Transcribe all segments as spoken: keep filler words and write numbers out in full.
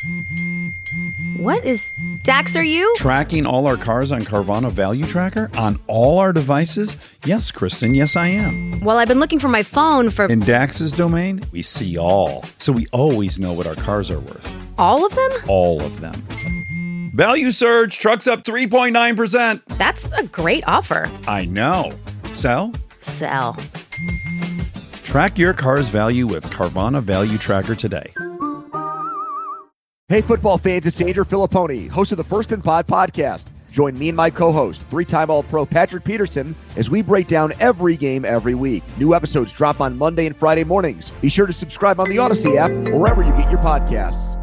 What is... Dax, are you? Tracking all our cars on Carvana Value Tracker on all our devices? Yes, Kristen, yes I am. Well, I've been looking for my phone for... In Dax's domain, we see all. So we always know what our cars are worth. All of them? All of them. Value surge, trucks up three point nine percent. That's a great offer. I know. Sell? Sell. Track your car's value with Carvana Value Tracker today. Hey, football fans, it's Andrew Filipponi, host of the First and Pod podcast. Join me and my co-host, three-time All-Pro Patrick Peterson, as we break down every game every week. New episodes drop on Monday and Friday mornings. Be sure to subscribe on the Odyssey app or wherever you get your podcasts.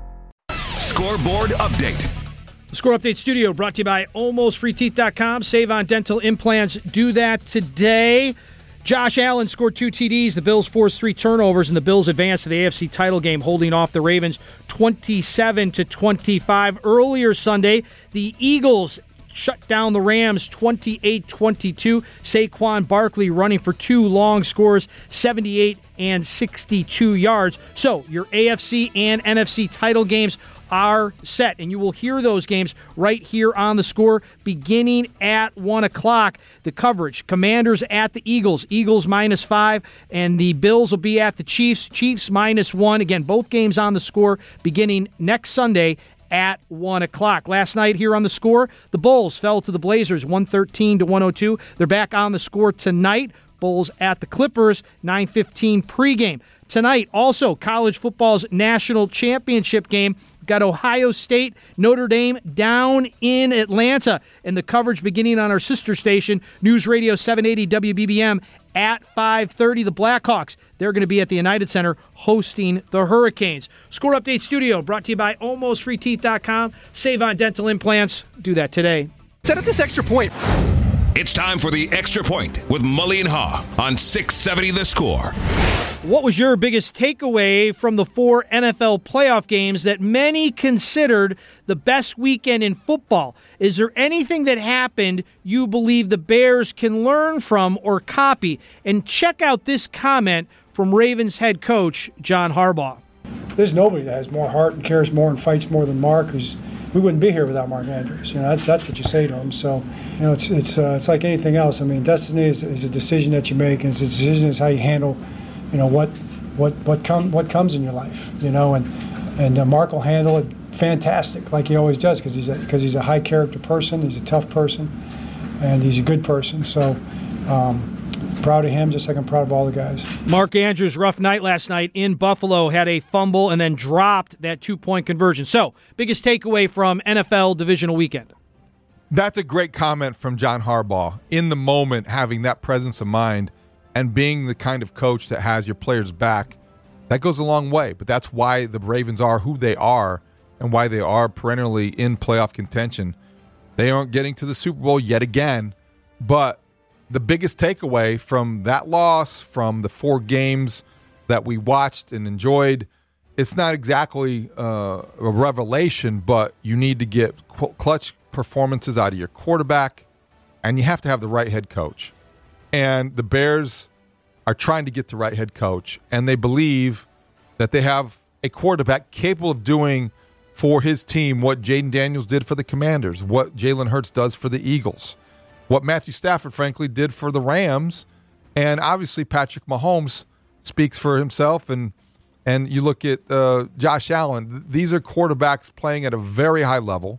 Scoreboard update. The Score Update Studio brought to you by almost free teeth dot com. Save on dental implants. Do that today. Josh Allen scored two T Ds. The Bills forced three turnovers, and the Bills advanced to the A F C title game, holding off the Ravens twenty-seven to twenty-five. Earlier Sunday, the Eagles shut down the Rams twenty-eight twenty-two. Saquon Barkley running for two long scores, seventy-eight and sixty-two yards. So your A F C and N F C title games are set, and you will hear those games right here on the Score beginning at one o'clock. The coverage, Commanders at the Eagles, Eagles minus five, and the Bills will be at the Chiefs, Chiefs minus one. Again, both games on the Score beginning next Sunday at one o'clock. Last night here on the Score, the Bulls fell to the Blazers one thirteen to one oh two. They're back on the Score tonight. Bulls at the Clippers, nine fifteen pregame. Tonight, also, college football's national championship game. Got Ohio State, Notre Dame down in Atlanta. And the coverage beginning on our sister station, News Radio seven eighty W B B M at five thirty. The Blackhawks, they're going to be at the United Center hosting the Hurricanes. Score Update Studio brought to you by almost free teeth dot com. Save on dental implants. Do that today. Set up this extra point. It's time for the Extra Point with Mully and Haw on six seventy The Score. What was your biggest takeaway from the four N F L playoff games that many considered the best weekend in football? Is there anything that happened you believe the Bears can learn from or copy? And check out this comment from Ravens head coach John Harbaugh. There's nobody that has more heart and cares more and fights more than Mark, who's we wouldn't be here without Mark Andrews. You know, that's that's what you say to him. So, you know, it's it's uh, it's like anything else. I mean, destiny is, is a decision that you make, and it's a decision is how you handle, you know, what what what come what comes in your life. You know, and and uh, Mark will handle it fantastic, like he always does, because he's because he's a high character person. He's a tough person, and he's a good person. So. Um, Proud of him, just like I'm proud of all the guys. Mark Andrews' rough night last night in Buffalo, had a fumble and then dropped that two-point conversion. So, biggest takeaway from N F L divisional weekend? That's a great comment from John Harbaugh. In the moment, having that presence of mind and being the kind of coach that has your players back, that goes a long way. But that's why the Ravens are who they are and why they are perennially in playoff contention. They aren't getting to the Super Bowl yet again, but the biggest takeaway from that loss, from the four games that we watched and enjoyed, it's not exactly uh, a revelation, but you need to get clutch performances out of your quarterback, and you have to have the right head coach. And the Bears are trying to get the right head coach, and they believe that they have a quarterback capable of doing for his team what Jaden Daniels did for the Commanders, what Jalen Hurts does for the Eagles, what Matthew Stafford, frankly, did for the Rams. And obviously Patrick Mahomes speaks for himself. And and you look at uh, Josh Allen. These are quarterbacks playing at a very high level,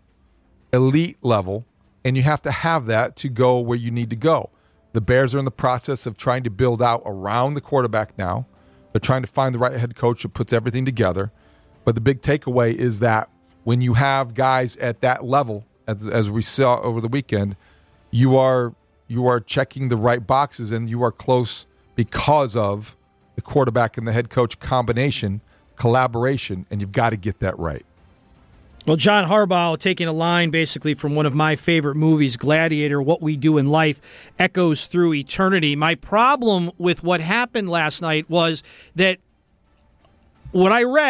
elite level, and you have to have that to go where you need to go. The Bears are in the process of trying to build out around the quarterback now. They're trying to find the right head coach that puts everything together. But the big takeaway is that when you have guys at that level, as, as we saw over the weekend, You are you are checking the right boxes, and you are close because of the quarterback and the head coach combination, collaboration, and you've got to get that right. Well, John Harbaugh, taking a line basically from one of my favorite movies, Gladiator, What We Do in Life echoes through eternity. My problem with what happened last night was that what I read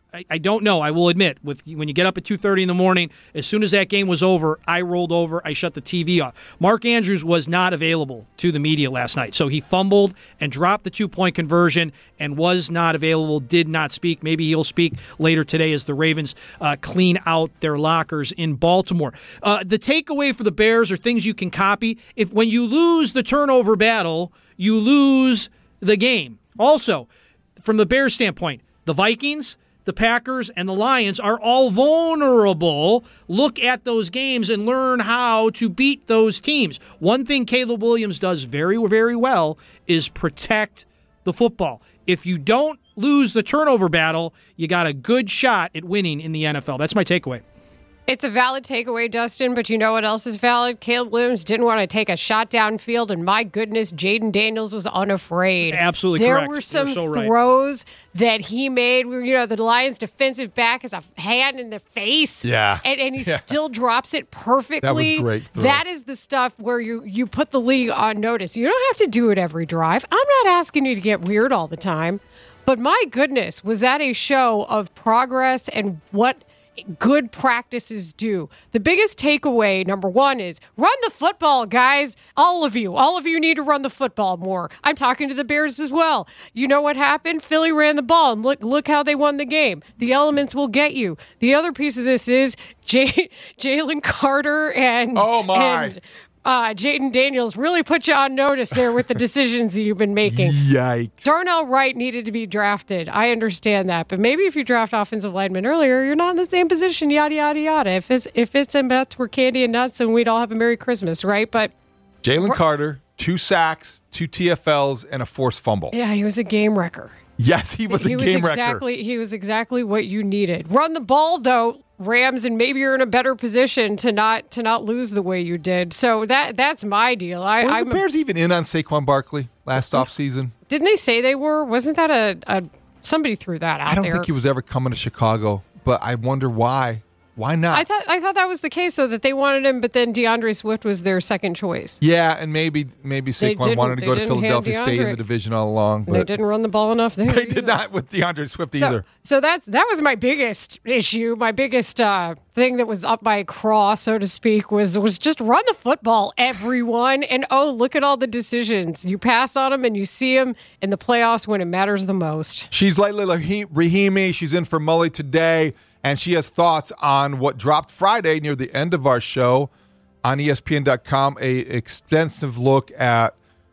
I, I don't know. I will admit, with when you get up at two thirty in the morning, as soon as that game was over, I rolled over. I shut the T V off. Mark Andrews was not available to the media last night, so he fumbled and dropped the two-point conversion and was not available, did not speak. Maybe he'll speak later today as the Ravens uh, clean out their lockers in Baltimore. Uh, the takeaway for the Bears are things you can copy. If when you lose the turnover battle, you lose the game. Also, from the Bears standpoint, the Vikings, the Packers, and the Lions are all vulnerable. Look at those games and learn how to beat those teams. One thing Caleb Williams does very, very well is protect the football. If you don't lose the turnover battle, you got a good shot at winning in the N F L. That's my takeaway. It's a valid takeaway, Dustin, but you know what else is valid? Caleb Williams didn't want to take a shot downfield, and my goodness, Jaden Daniels was unafraid. Absolutely there correct. There were some so right. throws that he made. You know, the Lions' defensive back has a hand in the face, yeah, and, and he yeah. still drops it perfectly. That was great throw. That is the stuff where you, you put the league on notice. You don't have to do it every drive. I'm not asking you to get weird all the time, but my goodness, was that a show of progress and what good practices do. The biggest takeaway, number one, is run the football, guys. All of you. All of you need to run the football more. I'm talking to the Bears as well. You know what happened? Philly ran the ball, and look look how they won the game. The elements will get you. The other piece of this is J- Jalen Carter and, oh my. and uh, Jaden Daniels really put you on notice there with the decisions that you've been making. Yikes. Darnell Wright needed to be drafted. I understand that. But maybe if you draft offensive linemen earlier, you're not in the same position, yada, yada, yada. If it's, if it's and bets were candy and nuts, then we'd all have a Merry Christmas, right? But Jalen Carter, two sacks, two T F Ls, and a forced fumble. Yeah, he was a game wrecker. Yes, he was a he game was wrecker. Exactly, he was exactly what you needed. Run the ball, though, Rams, and maybe you're in a better position to not to not lose the way you did. So that that's my deal. I, Were I'm the Bears a, even in on Saquon Barkley last offseason? Didn't they say they were? Wasn't that a, a somebody threw that out there? I don't there. think he was ever coming to Chicago, but I wonder why. Why not? I thought I thought that was the case, though, that they wanted him, but then DeAndre Swift was their second choice. Yeah, and maybe maybe Saquon wanted to go to Philadelphia State in the division all along. But they didn't run the ball enough there. They either. did not with DeAndre Swift so, either. So that's that was my biggest issue, my biggest uh, thing that was up my craw, so to speak, was was just run the football, everyone. And, oh, look at all the decisions. You pass on them and you see them in the playoffs when it matters the most. She's Layla Rahimi. She's in for Mully today. And she has thoughts on what dropped Friday near the end of our show on E S P N dot com, a extensive look at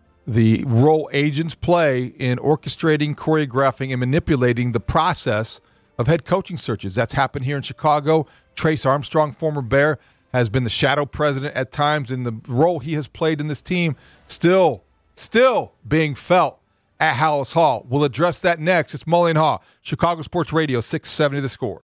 the role agents play in orchestrating, choreographing, and manipulating the process of head coaching searches. That's happened here in Chicago. Trace Armstrong, former Bear, has been the shadow president at times, and the role he has played in this team still, still being felt at Hallis Hall. We'll address that next. It's Mully and Haw, Chicago Sports Radio, six seventy The Score.